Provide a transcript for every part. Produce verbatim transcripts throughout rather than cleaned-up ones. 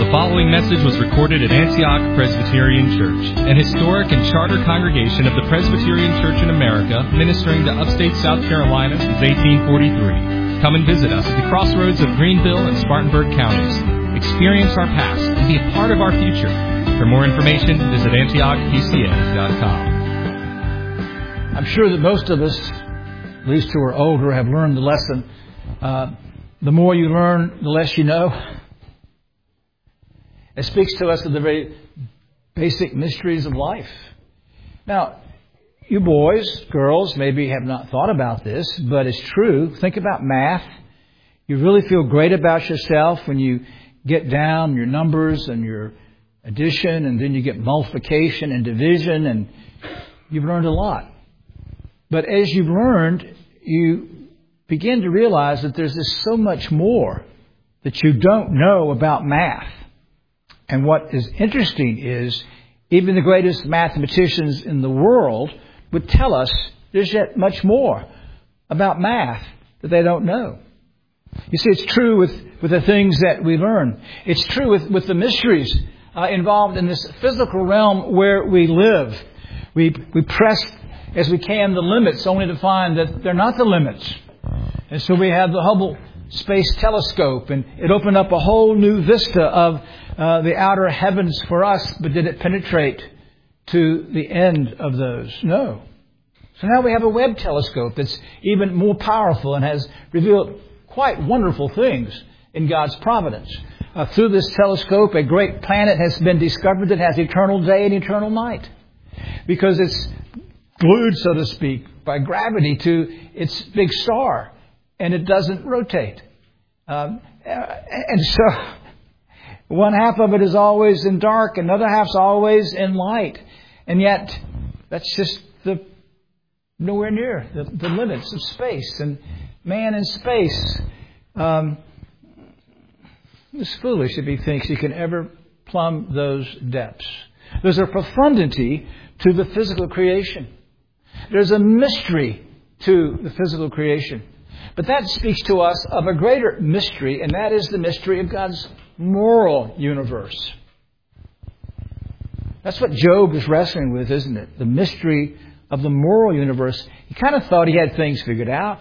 The following message was recorded at Antioch Presbyterian Church, an historic and charter congregation of the Presbyterian Church in America, ministering to upstate South Carolina since eighteen forty-three. Come and visit us at the crossroads of Greenville and Spartanburg counties. Experience our past and be a part of our future. For more information, visit antioch p c a dot com. I'm sure that most of us, at least who are older, have learned the lesson. Uh, the more you learn, the less you know. It speaks to us of the very basic mysteries of life. Now, you boys, girls, maybe have not thought about this, but it's true. Think about math. You really feel great about yourself when you get down your numbers and your addition, and then you get multiplication and division, and you've learned a lot. But as you've learned, you begin to realize that there's just so much more that you don't know about math. And what is interesting is even the greatest mathematicians in the world would tell us there's yet much more about math that they don't know. You see, it's true with, with the things that we learn. It's true with, with the mysteries uh, involved in this physical realm where we live. We, we press as we can the limits only to find that they're not the limits. And so we have the Hubble Space Telescope, and it opened up a whole new vista of uh, the outer heavens for us, but did it penetrate to the end of those? No. So now we have a Webb telescope that's even more powerful and has revealed quite wonderful things in God's providence. Uh, through this telescope, a great planet has been discovered that has eternal day and eternal night, because it's glued, so to speak, by gravity to its big star, and it doesn't rotate. Um, and so one half of it is always in dark, another half's always in light. And yet, that's just the nowhere near the, the limits of space. And man in space um, is foolish if he thinks he can ever plumb those depths. There's a profundity to the physical creation. There's a mystery to the physical creation. But that speaks to us of a greater mystery, and that is the mystery of God's moral universe. That's what Job is wrestling with, isn't it? The mystery of the moral universe. He kind of thought he had things figured out.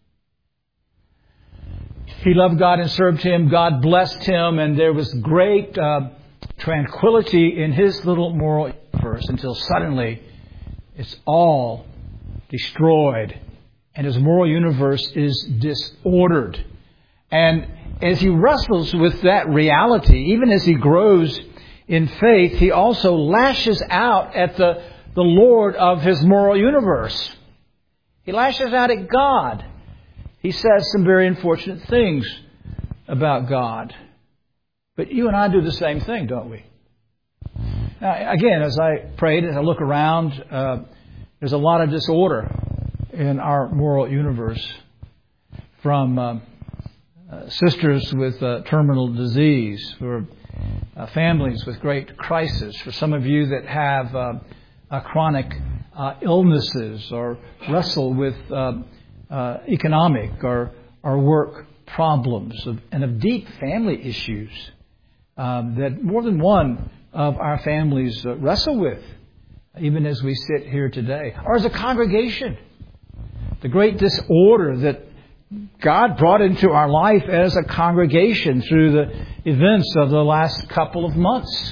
He loved God and served Him. God blessed him, and there was great uh, tranquility in his little moral universe until suddenly it's all destroyed. And his moral universe is disordered. And as he wrestles with that reality, even as he grows in faith, he also lashes out at the, the Lord of his moral universe. He lashes out at God. He says some very unfortunate things about God. But you and I do the same thing, don't we? Now, again, as I prayed, as I look around, uh, there's a lot of disorder in our moral universe, from uh, uh, sisters with uh, terminal disease, for uh, families with great crisis, for some of you that have uh, uh, chronic uh, illnesses or wrestle with uh, uh, economic or, or work problems, of, and of deep family issues um, that more than one of our families uh, wrestle with, even as we sit here today, or as a congregation. The great disorder that God brought into our life as a congregation through the events of the last couple of months.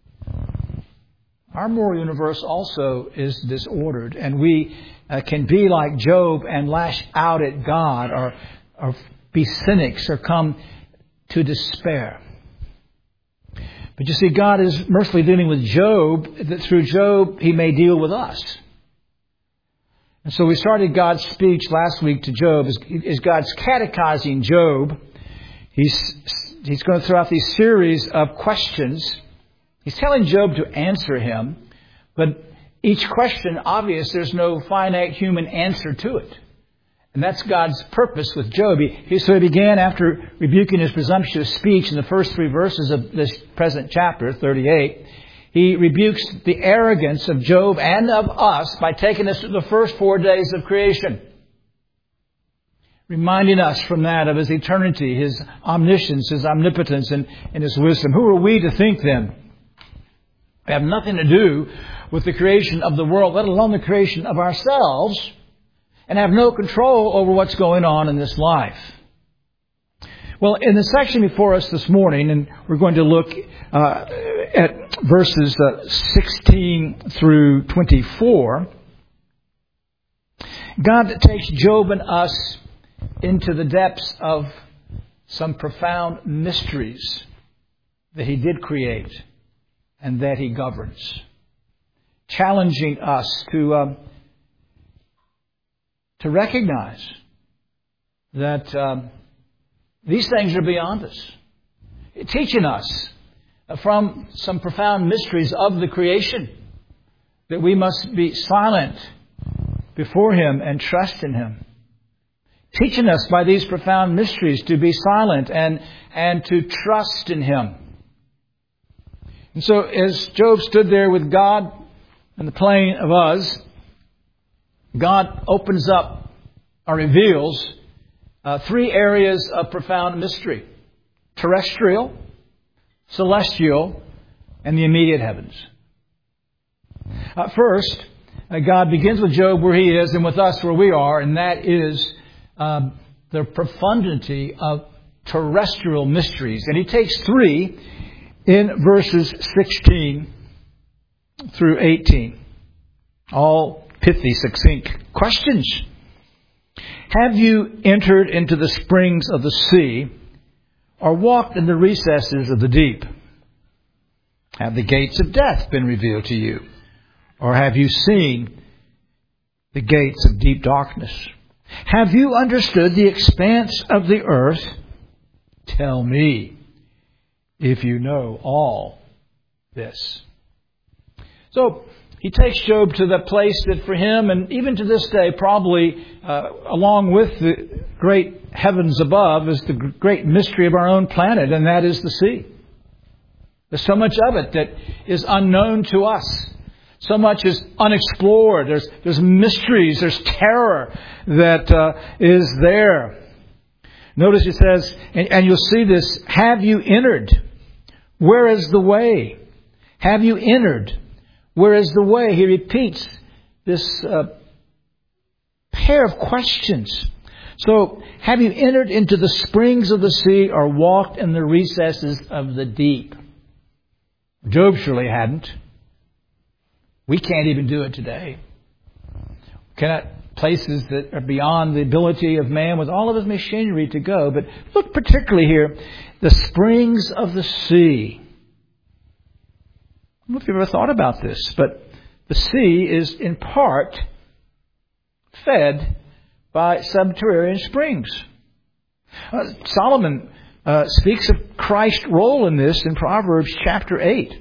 Our moral universe also is disordered, and we uh, can be like Job and lash out at God, or, or be cynics, or come to despair. But you see, God is mercifully dealing with Job, that through Job He may deal with us. And so we started God's speech last week to Job as, as God's catechizing Job. He's, he's going to throw out these series of questions. He's telling Job to answer him. But each question, obvious, there's no finite human answer to it. And that's God's purpose with Job. He, so he began, after rebuking his presumptuous speech in the first three verses of this present chapter, thirty-eight, he rebukes the arrogance of Job and of us by taking us to the first four days of creation. reminding us from that of His eternity, His omniscience, His omnipotence, and, and His wisdom. Who are we to think then? We have nothing to do with the creation of the world, let alone the creation of ourselves, and have no control over what's going on in this life. Well, in the section before us this morning, and we're going to look uh, at verses uh, sixteen through twenty-four, God takes Job and us into the depths of some profound mysteries that He did create and that He governs, challenging us to um, to recognize that um, these things are beyond us, teaching us from some profound mysteries of the creation that we must be silent before Him and trust in Him. Teaching us by these profound mysteries to be silent and, and to trust in Him. And so as Job stood there with God in the plain of Uz, God opens up or reveals uh, three areas of profound mystery: terrestrial, celestial, and the immediate heavens. Uh, first, uh, God begins with Job where he is and with us where we are, and that is uh, the profundity of terrestrial mysteries. And he takes three in verses sixteen through eighteen. All pithy, succinct questions. Have you entered into the springs of the sea, or walked in the recesses of the deep? Have the gates of death been revealed to you, or have you seen the gates of deep darkness? Have you understood the expanse of the earth? Tell me if you know all this. So he takes Job to the place that for him, and even to this day, probably uh, along with the great heavens above, is the great mystery of our own planet, and that is the sea. There's so much of it that is unknown to us. So much is unexplored. There's there's mysteries. There's terror that uh, is there. Notice it says, and, and you'll see this, have you entered? Where is the way? Have you entered? Where is the way? He repeats this uh, pair of questions. So, have you entered into the springs of the sea or walked in the recesses of the deep? Job surely hadn't. We can't even do it today. Cannot places that are beyond the ability of man with all of his machinery to go. But look particularly here, the springs of the sea. I don't know if you've ever thought about this, but the sea is in part fed by subterranean springs. Uh, Solomon uh, speaks of Christ's role in this in Proverbs chapter eight,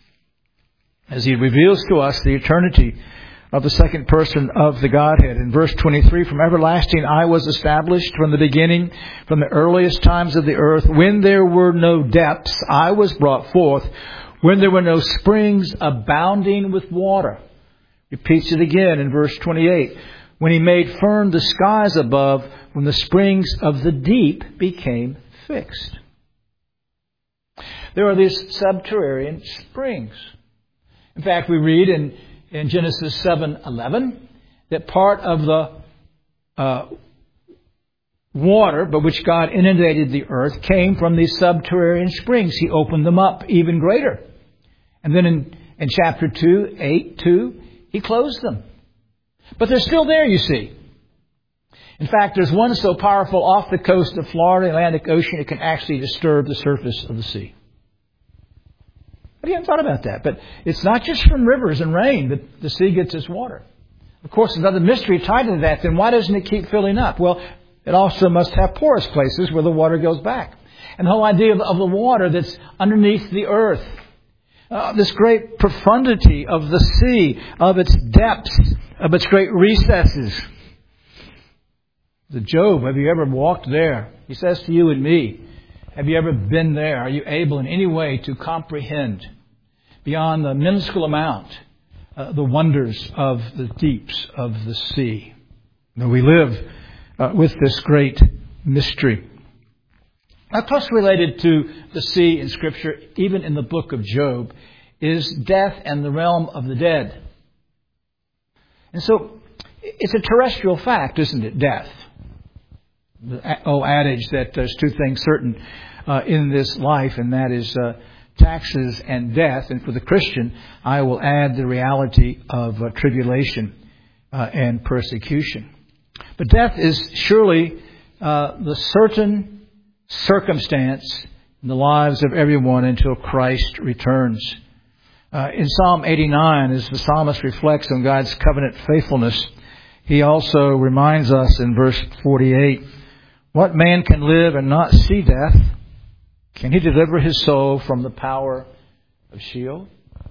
as he reveals to us the eternity of the second person of the Godhead. In verse twenty-three, from everlasting I was established, from the beginning, from the earliest times of the earth. When there were no depths, I was brought forth. When there were no springs abounding with water. Repeats it again in verse twenty-eight. When He made firm the skies above, when the springs of the deep became fixed. There are these subterranean springs. In fact, we read in, in Genesis seven eleven that part of the uh, water by which God inundated the earth came from these subterranean springs. He opened them up even greater. And then in, in chapter two, eight two, He closed them. But they're still there, you see. In fact, there's one so powerful off the coast of Florida, Atlantic Ocean, it can actually disturb the surface of the sea. But you haven't thought about that. But it's not just from rivers and rain that the sea gets its water. Of course, there's another mystery tied to that. Then why doesn't it keep filling up? Well, it also must have porous places where the water goes back. And the whole idea of, of the water that's underneath the earth. Uh, this great profundity of the sea, of its depths, of its great recesses. The Job, have you ever walked there? He says to you and me, have you ever been there? Are you able in any way to comprehend beyond the minuscule amount uh, the wonders of the deeps of the sea? Now, we live uh, with this great mystery. Now, closely related to the sea in Scripture, even in the book of Job, is death and the realm of the dead. And so, it's a terrestrial fact, isn't it? Death. The old adage that there's two things certain uh, in this life, and that is uh, taxes and death. And for the Christian, I will add the reality of uh, tribulation uh, and persecution. But death is surely uh, the certain circumstance in the lives of everyone until Christ returns. Uh, in Psalm eighty-nine, as the psalmist reflects on God's covenant faithfulness, he also reminds us in verse forty-eight, what man can live and not see death? Can he deliver his soul from the power of Sheol?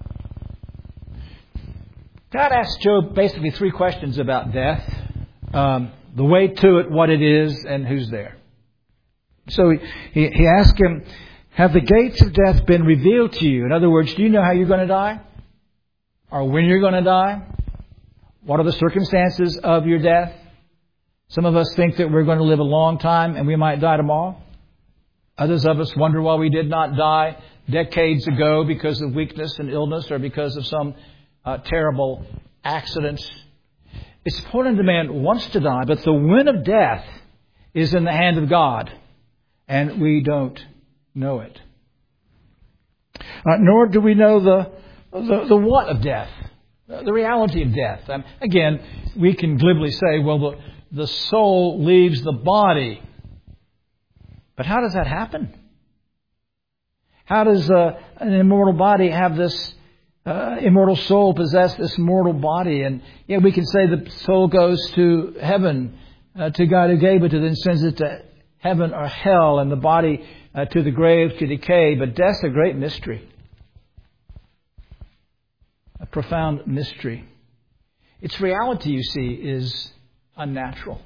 God asked Job basically three questions about death. Um, the way to it, what it is, and who's there. So he, he asked him, have the gates of death been revealed to you? In other words, do you know how you're going to die? Or when you're going to die? What are the circumstances of your death? Some of us think that we're going to live a long time and we might die tomorrow. Others of us wonder why we did not die decades ago because of weakness and illness or because of some uh, terrible accidents. It's important that man wants to die, but the wind of death is in the hand of God. And we don't know it. Uh, nor do we know the, the the what of death, the reality of death. Um, again, we can glibly say, well, the, the soul leaves the body. But how does that happen? How does uh, an immortal body have this uh, immortal soul possess this mortal body? And yeah, we can say the soul goes to heaven, uh, to God who gave it, to then sends it to heaven or hell, and the body uh, to the grave to decay. But death's a great mystery. A profound mystery. Its reality, you see, is unnatural.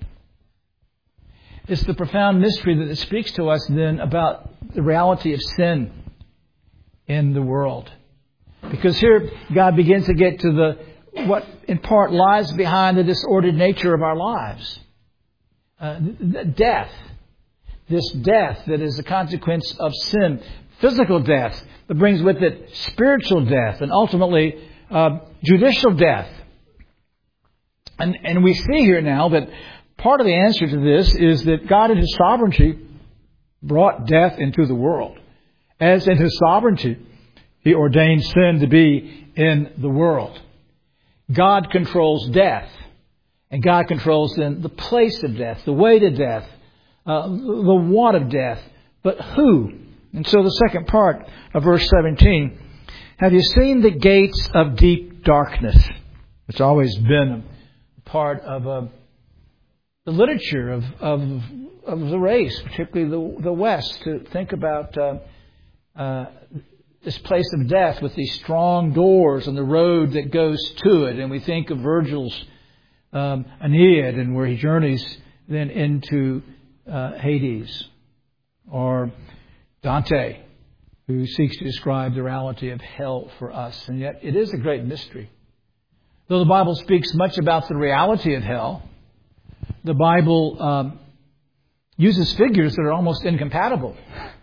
It's the profound mystery that it speaks to us then about the reality of sin in the world. Because here God begins to get to the what in part lies behind the disordered nature of our lives. Uh, death. This death that is a consequence of sin. Physical death that brings with it spiritual death and ultimately uh, judicial death. And, and we see here now that part of the answer to this is that God in His sovereignty brought death into the world. As in His sovereignty, He ordained sin to be in the world. God controls death. And God controls then the place of death, the way to death, uh, the what of death, but who? And so the second part of verse seventeen, have you seen the gates of deep darkness? It's always been a part of uh, the literature of, of of the race, particularly the, the West, to think about uh, uh, this place of death with these strong doors and the road that goes to it. And we think of Virgil's um, Aeneid, and where he journeys then into uh, Hades, or Dante, who seeks to describe the reality of hell for us. And yet it is a great mystery. Though the Bible speaks much about the reality of hell, the Bible um, uses figures that are almost incompatible.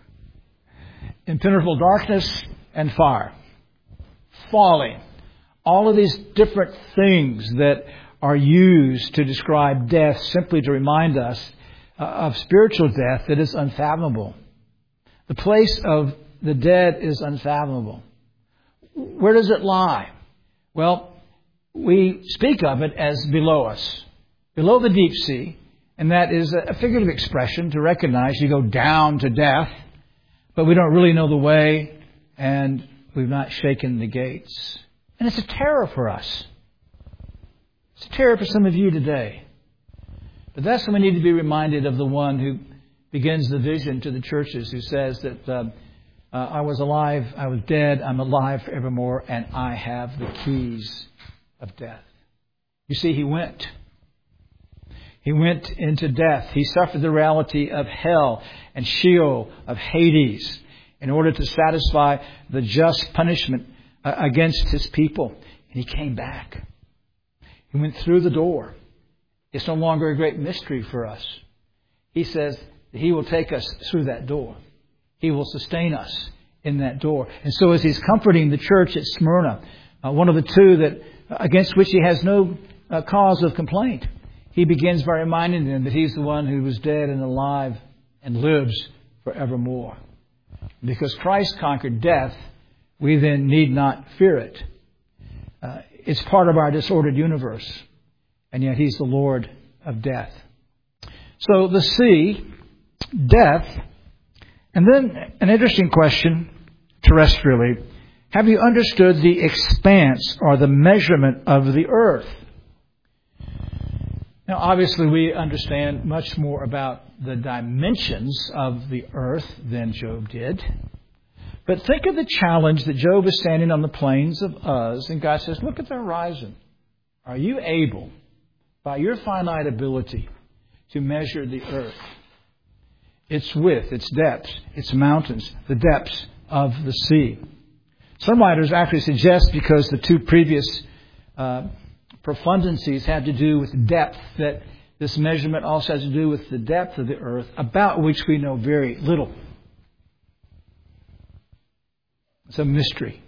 Impenetrable darkness and fire. Falling. All of these different things that are used to describe death, simply to remind us uh, of spiritual death that is unfathomable. The place of the dead is unfathomable. Where does it lie? Well, we speak of it as below us. Below the deep sea. And that is a figurative expression to recognize you go down to death, but we don't really know the way, and we've not shaken the gates. And it's a terror for us. It's a terror for some of you today. But that's when we need to be reminded of the one who begins the vision to the churches, who says that uh, uh, I was alive, I was dead, I'm alive forevermore, and I have the keys of death. You see, he went. He went into death. He suffered the reality of hell and Sheol, of Hades, in order to satisfy the just punishment uh, against his people. And he came back. He went through the door. It's no longer a great mystery for us. He says that He will take us through that door. He will sustain us in that door. And so as He's comforting the church at Smyrna, uh, one of the two that against which He has no uh, cause of complaint, He begins by reminding them that He's the one who was dead and alive and lives forevermore. Because Christ conquered death, we then need not fear it. Uh, it's part of our disordered universe. And yet He's the Lord of death. So the sea, death, and then an interesting question terrestrially. Have you understood the expanse or the measurement of the earth? Now, obviously, we understand much more about the dimensions of the earth than Job did. But think of the challenge that Job is standing on the plains of Uz, and God says, look at the horizon. Are you able, by your finite ability, to measure the earth? Its width, its depths, its mountains, the depths of the sea. Some writers actually suggest, because the two previous uh, profundancies had to do with depth, that this measurement also has to do with the depth of the earth, about which we know very little. It's a mystery.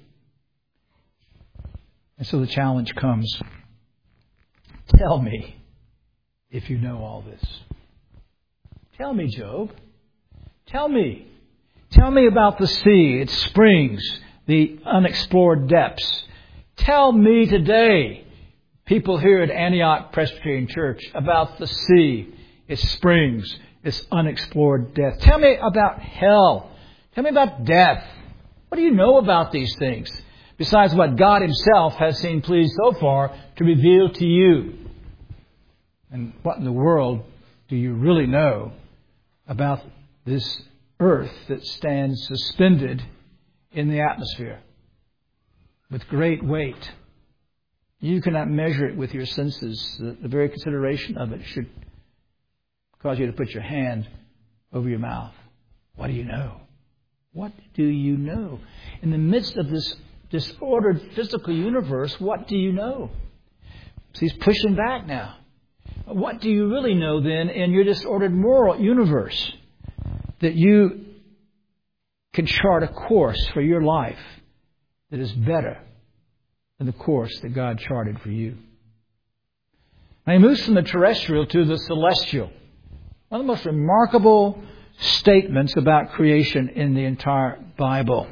And so the challenge comes. Tell me if you know all this. Tell me, Job. Tell me. Tell me about the sea, its springs, the unexplored depths. Tell me today, people here at Antioch Presbyterian Church, about the sea, its springs, its unexplored depths. Tell me about hell. Tell me about death. What do you know about these things, besides what God Himself has seen pleased so far to reveal to you? And what in the world do you really know about this earth that stands suspended in the atmosphere with great weight? You cannot measure it with your senses. The, the very consideration of it should cause you to put your hand over your mouth. What do you know? What do you know? In the midst of this disordered physical universe, what do you know? So He's pushing back now. What do you really know then in your disordered moral universe? That you can chart a course for your life that is better than the course that God charted for you. Now He moves from the terrestrial to the celestial. One of the most remarkable statements about creation in the entire Bible.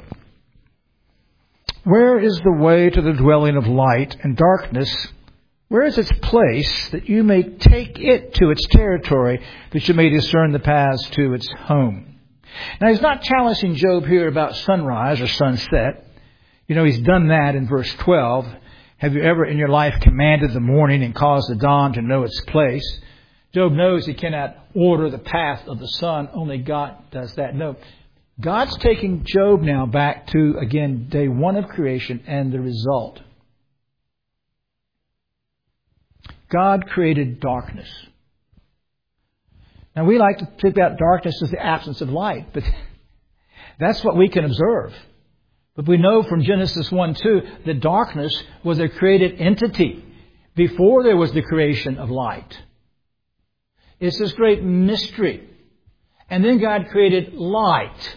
Where is the way to the dwelling of light and darkness? Where is its place, that you may take it to its territory, that you may discern the paths to its home? Now, He's not challenging Job here about sunrise or sunset. You know, He's done that in verse twelve. Have you ever in your life commanded the morning and caused the dawn to know its place? Job knows he cannot order the path of the sun. Only God does that. No. God's taking Job now back to, again, day one of creation and the result. God created darkness. Now, we like to think about darkness as the absence of light, but that's what we can observe. But we know from Genesis one two that darkness was a created entity before there was the creation of light. It's this great mystery. And then God created light.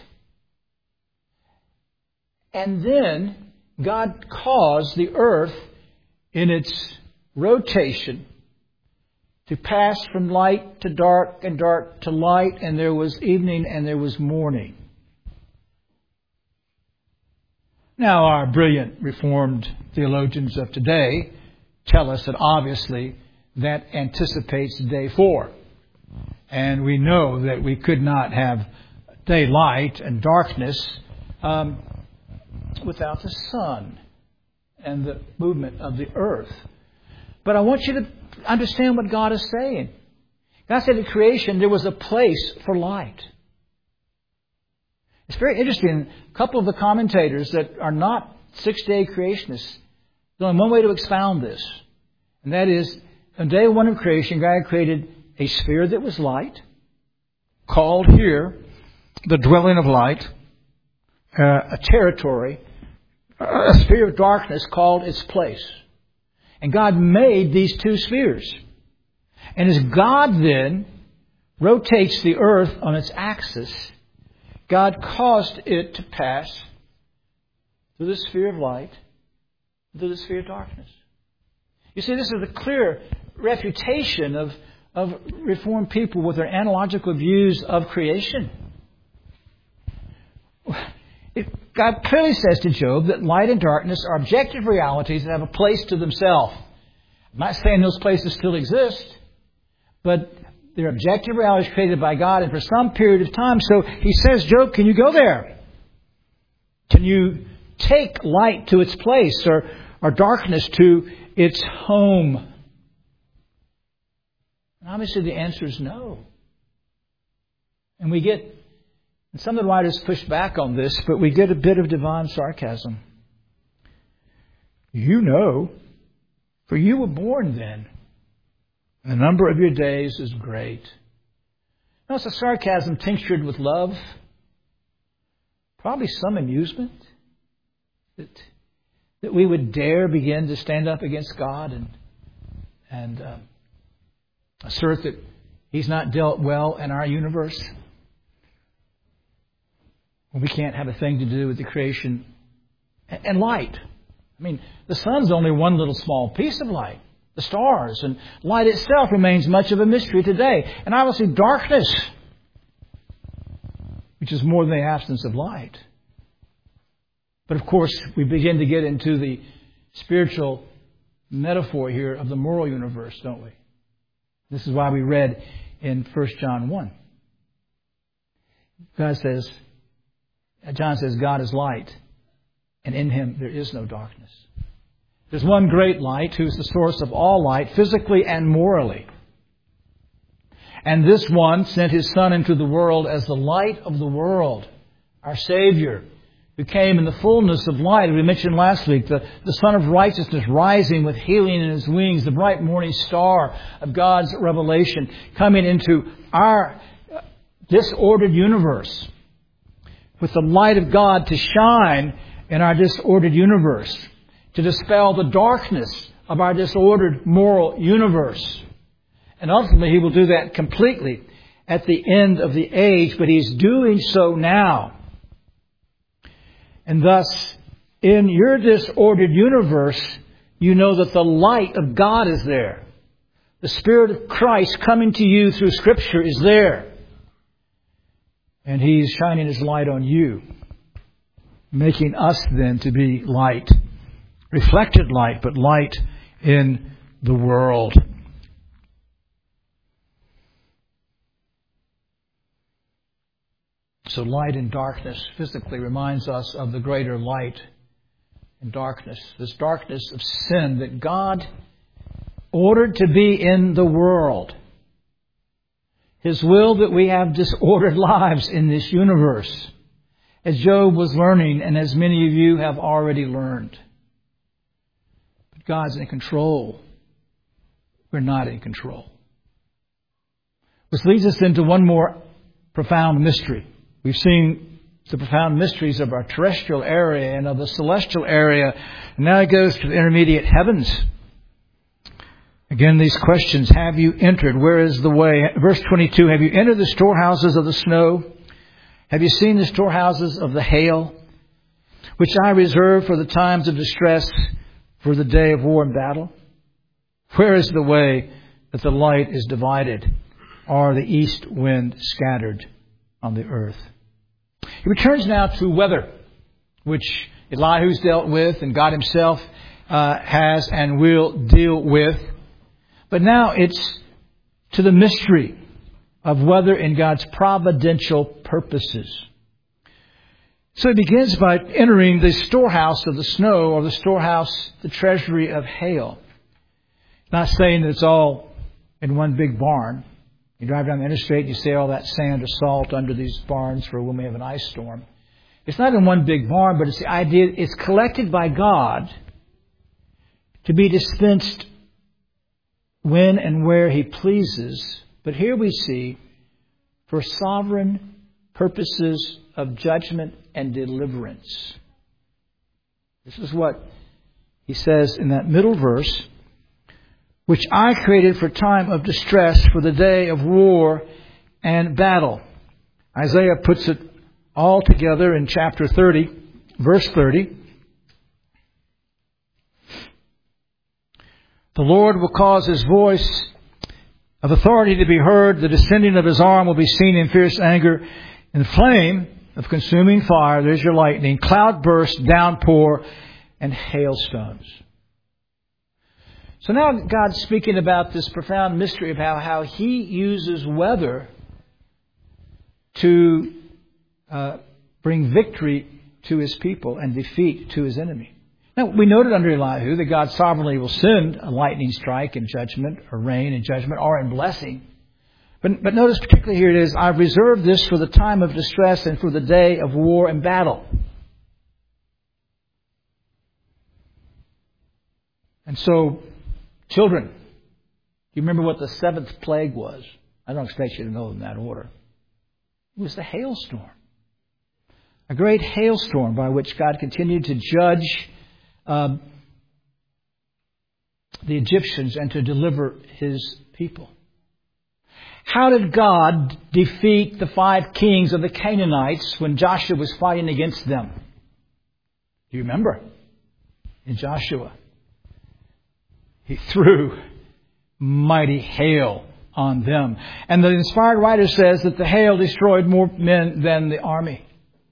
And then God caused the earth in its rotation to pass from light to dark and dark to light, and there was evening and there was morning. Now, our brilliant Reformed theologians of today tell us that obviously that anticipates day four. And we know that we could not have daylight and darkness um, without the sun and the movement of the earth. But I want you to understand what God is saying. God said in creation there was a place for light. It's very interesting. A couple of the commentators that are not six-day creationists, there's only one way to expound this. And that is, on day one of creation, God created a sphere that was light, called here the dwelling of light, uh, a territory, a sphere of darkness called its place. And God made these two spheres. And as God then rotates the earth on its axis, God caused it to pass through the sphere of light, through the sphere of darkness. You see, this is a clear refutation of, of Reformed people with their analogical views of creation. It, God clearly says to Job that light and darkness are objective realities that have a place to themselves. I'm not saying those places still exist, but they're objective realities created by God and for some period of time. So he says, Job, can you go there? Can you take light to its place or, or darkness to its home? And obviously the answer is no. And we get, and some of the writers push back on this, but we get a bit of divine sarcasm. You know, for you were born then, and the number of your days is great. Now, it's a sarcasm tinctured with love, probably some amusement, that that we would dare begin to stand up against God and and um, assert that He's not dealt well in our universe. We can't have a thing to do with the creation and light. I mean, the sun's only one little small piece of light. The stars and light itself remains much of a mystery today. And obviously darkness, which is more than the absence of light. But of course, we begin to get into the spiritual metaphor here of the moral universe, don't we? This is why we read in First John one. God says, John says, God is light, and in Him there is no darkness. There's one great light who's the source of all light, physically and morally. And this one sent His Son into the world as the light of the world, our Savior, who came in the fullness of light. We mentioned last week, the, the Son of Righteousness rising with healing in His wings, the bright morning star of God's revelation, coming into our disordered universe with the light of God to shine in our disordered universe, to dispel the darkness of our disordered moral universe. And ultimately, He will do that completely at the end of the age, but He's doing so now. And thus, in your disordered universe, you know that the light of God is there. The Spirit of Christ coming to you through Scripture is there. And He's shining His light on you, making us then to be light. Reflected light, but light in the world. So light and darkness physically reminds us of the greater light and darkness. This darkness of sin that God ordered to be in the world. His will that we have disordered lives in this universe, as Job was learning and as many of you have already learned. But God's in control. We're not in control. Which leads us into one more profound mystery. We've seen the profound mysteries of our terrestrial area and of the celestial area. And now it goes to the intermediate heavens. Again, these questions. Have you entered? Where is the way? Verse twenty-two. Have you entered the storehouses of the snow? Have you seen the storehouses of the hail, which I reserve for the times of distress, for the day of war and battle? Where is the way that the light is divided, or the east wind scattered on the earth? He returns now to weather, which Elihu's dealt with and God Himself uh, has and will deal with. But now it's to the mystery of weather in God's providential purposes. So he begins by entering the storehouse of the snow, or the storehouse, the treasury of hail. Not saying that it's all in one big barn. You drive down the interstate, you see all that sand or salt under these barns for when we have an ice storm. It's not in one big barn, but it's the idea it's collected by God to be dispensed when and where He pleases. But here we see, for sovereign purposes of judgment and deliverance. This is what he says in that middle verse. which I created for time of distress, for the day of war and battle. Isaiah puts it all together in chapter thirty, verse thirty. The Lord will cause His voice of authority to be heard. The descending of His arm will be seen in fierce anger. In the flame of consuming fire, there's your lightning, cloudburst, downpour, and hailstones. So now God's speaking about this profound mystery of how, how He uses weather to uh, bring victory to His people and defeat to His enemy. Now, we noted under Elihu that God sovereignly will send a lightning strike in judgment, or rain in judgment, or in blessing. But, but notice particularly here it is, I've reserved this for the time of distress and for the day of war and battle. And so, children, you remember what the seventh plague was? I don't expect you to know in that order. It was the hailstorm. A great hailstorm by which God continued to judge um, the Egyptians and to deliver His people. How did God defeat the five kings of the Canaanites when Joshua was fighting against them? Do you remember? In Joshua, He threw mighty hail on them. And the inspired writer says that the hail destroyed more men than the army.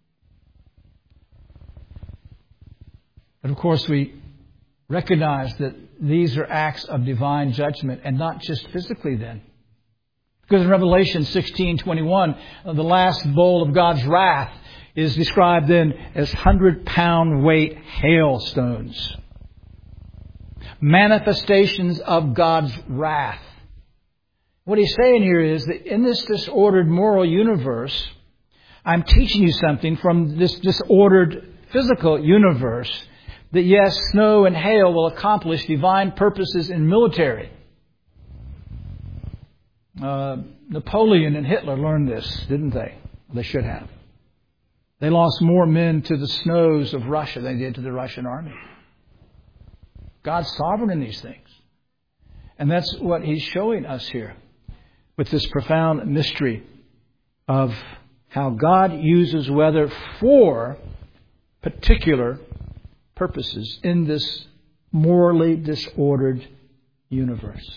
But of course we recognize that these are acts of divine judgment, and not just physically then. Because in Revelation sixteen twenty-one, the last bowl of God's wrath is described then as hundred pound weight hailstones. Manifestations of God's wrath. What he's saying here is that in this disordered moral universe, I'm teaching you something from this disordered physical universe, that yes, snow and hail will accomplish divine purposes in military. Uh, Napoleon and Hitler learned this, didn't they? They should have. They lost more men to the snows of Russia than they did to the Russian army. God's sovereign in these things. And that's what He's showing us here with this profound mystery of how God uses weather for particular purposes in this morally disordered universe.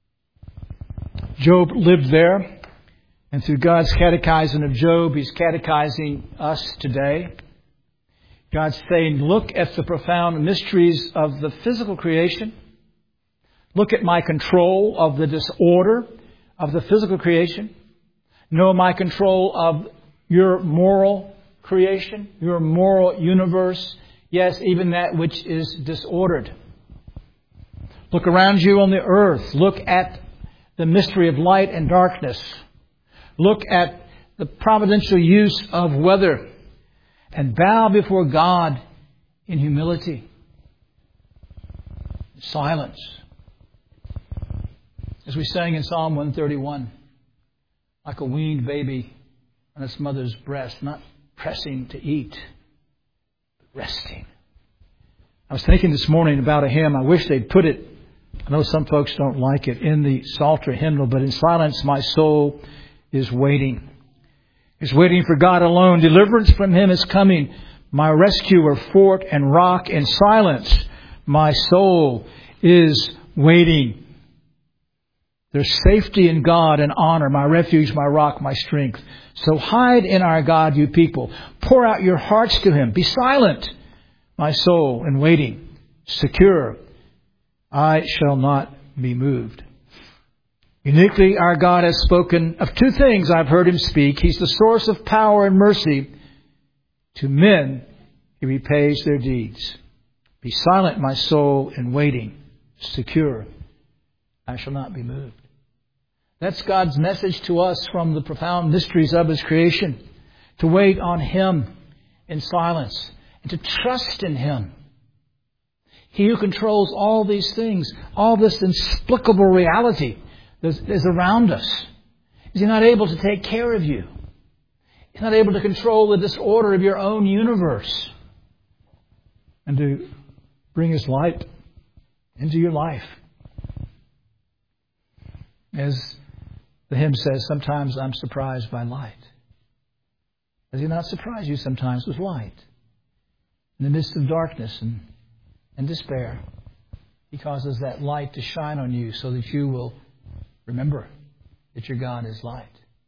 Job lived there, and through God's catechizing of Job, He's catechizing us today. God's saying, look at the profound mysteries of the physical creation. Look at my control of the disorder of the physical creation. Know my control of your moral creation, your moral universe. Yes, even that which is disordered. Look around you on the earth. Look at the mystery of light and darkness. Look at the providential use of weather. And bow before God in humility. Silence. As we sang in Psalm one thirty-one, like a weaned baby on its mother's breast, not pressing to eat, but resting. I was thinking this morning about a hymn. I wish they'd put it, I know some folks don't like it, in the Psalter hymnal, but in silence my soul is waiting. Is waiting for God alone. Deliverance from Him is coming. My rescuer, fort and rock. In silence, my soul is waiting. There's safety in God and honor. My refuge, my rock, my strength. So hide in our God, you people. Pour out your hearts to Him. Be silent, my soul, in waiting. Secure. I shall not be moved. Uniquely, our God has spoken of two things I've heard Him speak. He's the source of power and mercy. To men, He repays their deeds. Be silent, my soul, in waiting. Secure. I shall not be moved. That's God's message to us from the profound mysteries of His creation. To wait on Him in silence. And to trust in Him. He who controls all these things, all this inexplicable reality is around us. Is He not able to take care of you? He's not able to control the disorder of your own universe and to bring His light into your life. As the hymn says, sometimes I'm surprised by light. Does he not surprise you sometimes with light? In the midst of darkness and, and despair, he causes that light to shine on you so that you will remember that your God is light.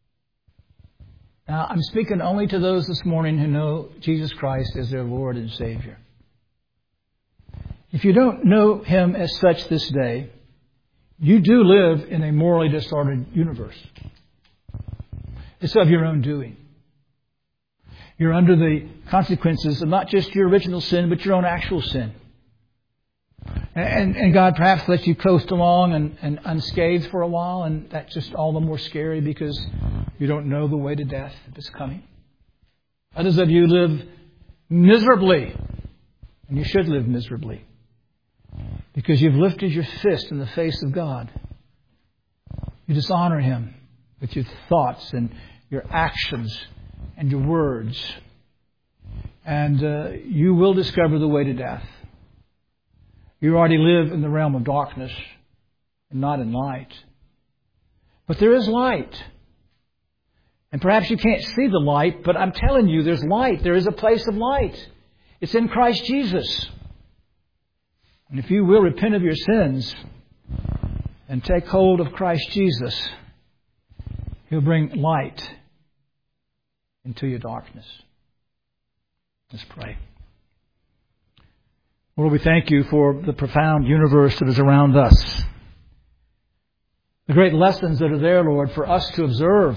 Now, I'm speaking only to those this morning who know Jesus Christ as their Lord and Savior. If you don't know Him as such this day, you do live in a morally disordered universe. It's of your own doing. You're under the consequences of not just your original sin, but your own actual sin. And, and God perhaps lets you coast along and, and unscathed for a while, and that's just all the more scary because you don't know the way to death that's coming. Others of you live miserably, and you should live miserably, because you've lifted your fist in the face of God. You dishonor Him with your thoughts and your actions and your words. And uh, you will discover the way to death. You already live in the realm of darkness and not in light. But there is light. And perhaps you can't see the light, but I'm telling you, there's light. There is a place of light. It's in Christ Jesus. And if you will repent of your sins and take hold of Christ Jesus, He'll bring light into your darkness. Let's pray. Lord, we thank You for the profound universe that is around us. The great lessons that are there, Lord, for us to observe.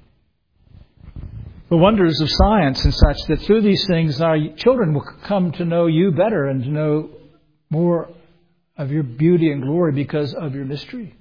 The wonders of science and such, that through these things our children will come to know You better and to know more of Your beauty and glory because of Your mystery.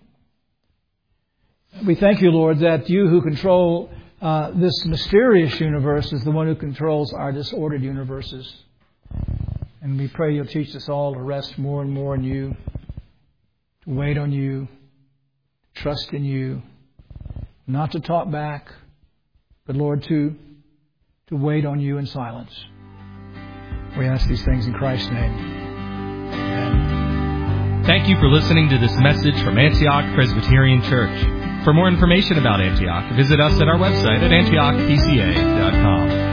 We thank You, Lord, that You who control uh, this mysterious universe is the one who controls our disordered universes. And we pray You'll teach us all to rest more and more in You, to wait on You, to trust in You, not to talk back, but, Lord, to, to wait on You in silence. We ask these things in Christ's name. Amen. Thank you for listening to this message from Antioch Presbyterian Church. For more information about Antioch, visit us at our website at antioch p c a dot com.